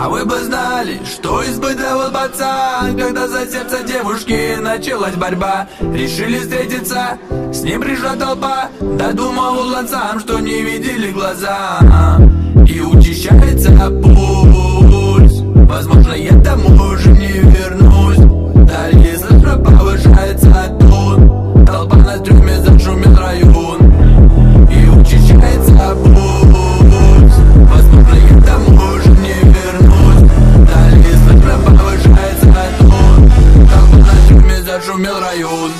вы бы знали, что испытывал пацан, когда за сердце девушки началась борьба. Решили встретиться, с ним пришла толпа, додумал он сам, что не видели глаза. И учащается пульс, возможно, я домой уже не вернусь. Далее слышно повышается тон, толпа на трюме, зашумел район. И учащается пульс, возможно, я домой уже не вернусь. Далее слышно повышается тон, толпа на трюме, зашумел район.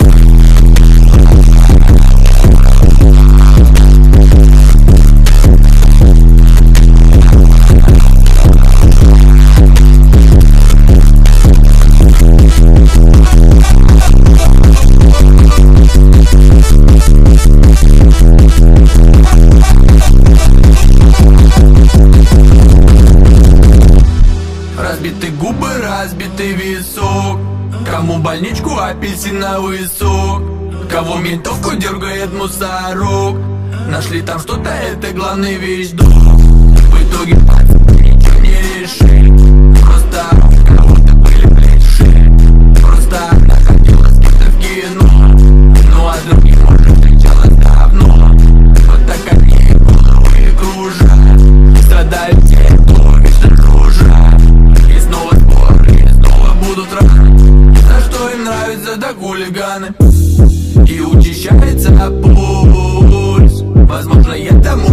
Разбиты губы, разбитый висок, кому больничку, апельсиновый сок, кого ментовку дергает мусорок. Нашли там что-то, это главный вещдок. В итоге ничего не решили, просто кого-то были ближе. Просто находилась где-то в кино, ну а других может встречалась давно. Вот так они головы кружат, страдают те, кто вечно кружат. И снова споры, и снова будут раны, за что им нравятся да хулиганы. И учащается пульс, возможно, я тому